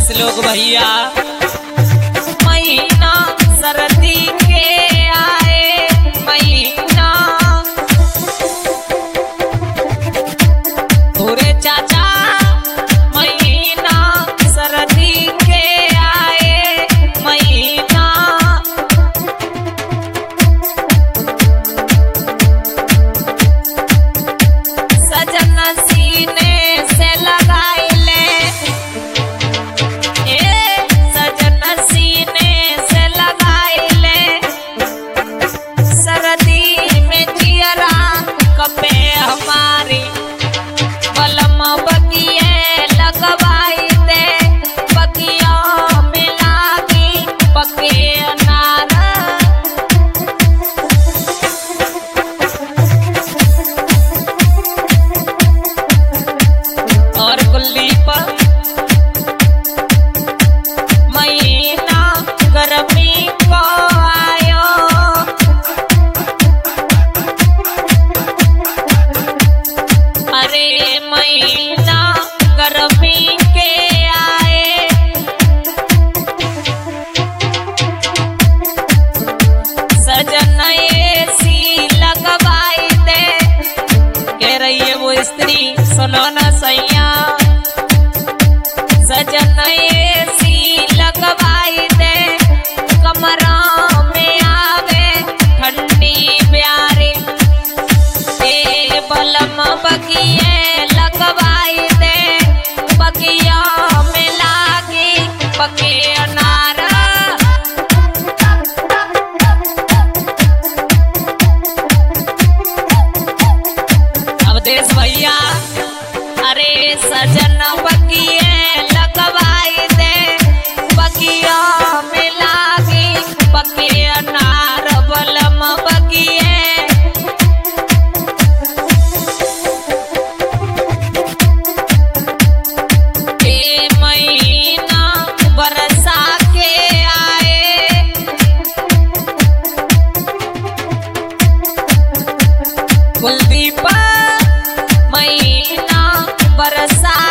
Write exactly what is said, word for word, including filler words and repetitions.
श्लोक भैया महीना सर्दी के आए महीना पूरे चाचा महीना सर्दी के आए महीना सजन सीने से लगाई ले हमारी बलम बगिए लगवाई दे बगिया में लागी पके अनार और गुल्ली पर महीना गर्मी को आयो अरे महीना गर्मी के आए सजन एसी लगवाई दे कह रही है वो स्त्री सुनो न सैया सजन एसी लगवाई दे कमरा में आवे ठंडी प्यारी ए बलम बगिए लगवाई दे बगिया में लागी पके अनार अब देश भैया अरे सजन बगिए लगवाई दे बगिया में लागी पके अनार बलम बगिए कुलदीप महीना बरसा